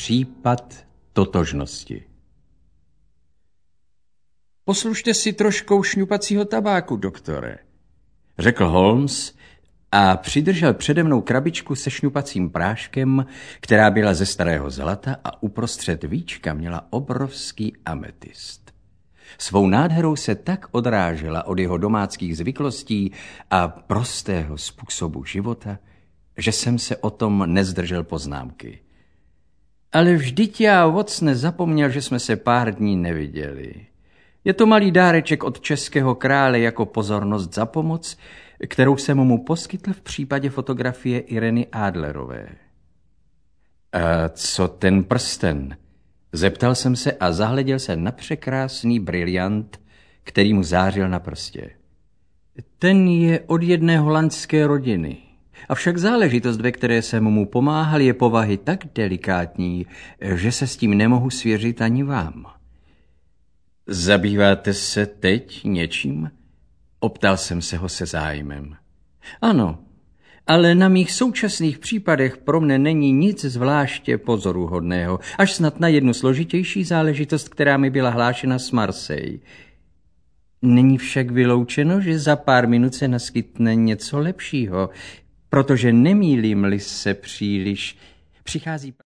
Případ totožnosti. Poslušte si troškou šňupacího tabáku, doktore, řekl Holmes a přidržel přede mnou krabičku se šňupacím práškem, která byla ze starého zlata a uprostřed víčka měla obrovský ametist. Svou nádherou se tak odrážela od jeho domáckých zvyklostí a prostého způsobu života, že jsem se o tom nezdržel poznámky. Ale vždyť já, Watsone, zapomněl, že jsme se pár dní neviděli. Je to malý dáreček od českého krále jako pozornost za pomoc, kterou jsem mu poskytl v případě fotografie Ireny Adlerové. A co ten prsten? Zeptal jsem se a zahleděl se na překrásný briliant, který mu zářil na prstě. Ten je od jedné holandské rodiny. Avšak záležitost, ve které jsem mu pomáhal, je povahy tak delikátní, že se s tím nemohu svěřit ani vám. Zabýváte se teď něčím? Optal jsem se ho se zájmem. Ano, ale na mých současných případech pro mne není nic zvláště pozoruhodného, až snad na jednu složitější záležitost, která mi byla hlášena z Marseille. Není však vyloučeno, že za pár minut se naskytne něco lepšího, protože nemýlím-li se příliš, přichází